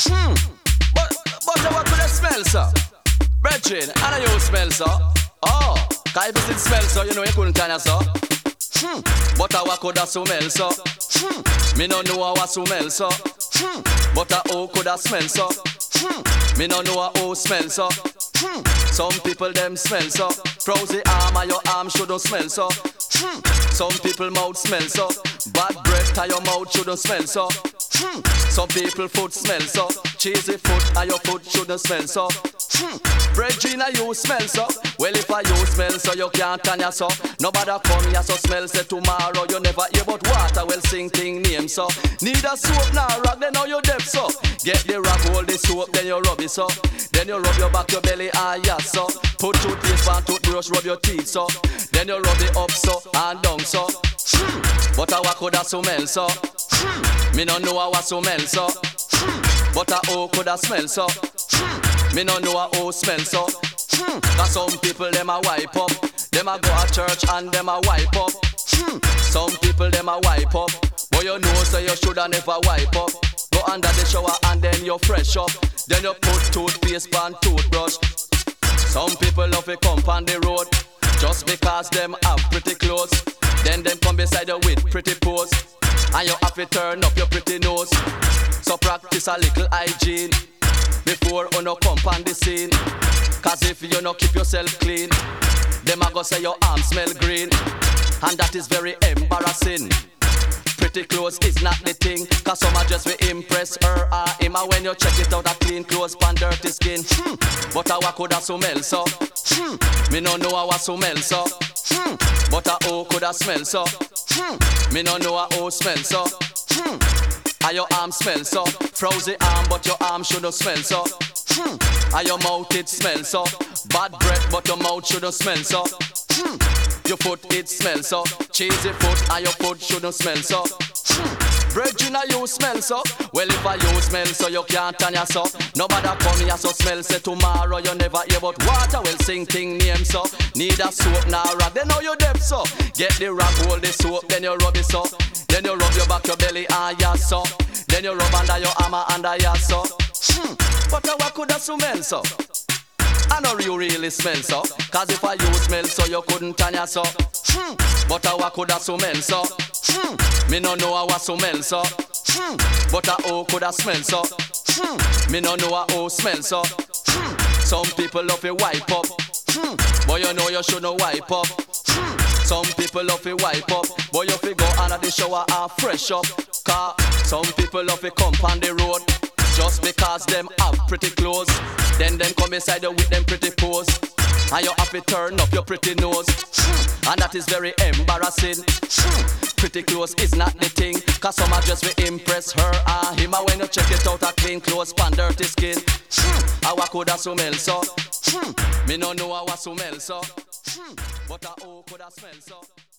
Hmm. But what could I smell, sir? Brethren, I know you smell, sir. Oh, cause if it smell, sir, you know you couldn't tell you, sir. But what could I smell, sir? Me no know what smell, sir. But how could I smell, sir? Me no know how smell, sir. Some people them smell, sir. Frozy arm and your arm shouldn't smell, sir. Some people mouth smell, sir. Bad breath and your mouth shouldn't smell, sir. Some people foot smell, sir. Cheesy foot and your foot shouldn't smell, sir. Brethren, you smell, sir. Well, if you smell, so you can't turn your, sir. Nobody come here, so smell, say tomorrow. You never hear about water, well, sing thing name, sir. Need a soap, now rock, then now you deaf, sir. Get the rock, hold the soap, then you rub it, sir. Then you rub your back, your belly, and yes, sir. Put toothpaste and toothbrush, rub your teeth, sir. Then you rub it up, sir, and down, sir. But what could that smell, sir? Me no know what smell, sir. But how could that smell, sir? Me no know how smell, sir. Cause some people them a wipe up. Them a go to church and them a wipe up. Some people them a wipe up. But you know so you shoulda never wipe up. Go under the shower and then you fresh up. Then you put toothpaste and toothbrush. Some people love to come on the road just because them have pretty clothes. Then them come beside you with pretty pose. And you have to turn up your pretty nose. So practice a little hygiene before you no come on the scene. Cause if you no keep yourself clean, them a go say your arm smell green. And that is very embarrassing. Pretty clothes is not the thing. Cause some a just will impress her or him. And when you check it out, a clean clothes pan dirty skin. But what could a smell, so? Me no know how smell, so. But how could a smell, so? Me no know how smell, so. And your arm smell, so. Frozy arm, but your arm shouldn't smell, so. And your mouth it smells, so. Bad breath, but your mouth shouldn't smell, so. Your foot it smells, so. Cheesy foot and your foot shouldn't smell, so. Brethren, you smell, so. Well, if you smell, so you can't turn your, so. Nobody come here, so smell, say tomorrow you never hear about water, well, sing thing name, so. Need a soap, now rock, then know you deaf, so. Get the rock, hold the soap, then you rub it, so. Then you rub your back, your belly, and your, so. Then you rub under your arm, under your, so. But what could that smell, so? I know you really smell, so. Cause if you smell, so you couldn't turn your, so. But what could that smell, so? Me no know how smell, so. But how could that smell, so? Me no know how smell, so. Some people love to wipe up, but you know you shouldn't wipe up. Some people love to wipe up, but you fi go under the shower and fresh up. Cause some people love to come on the road just because them have pretty clothes. Then them come beside you with them pretty pose. And you have to turn up your pretty nose. And that is very embarrassing. Pretty clothes is not the thing. Cause some are just will impress her or him. And when you check it out, a clean clothes pan dirty skin. How could that smell, so? Me no know how smell, so. But how could that smell, so?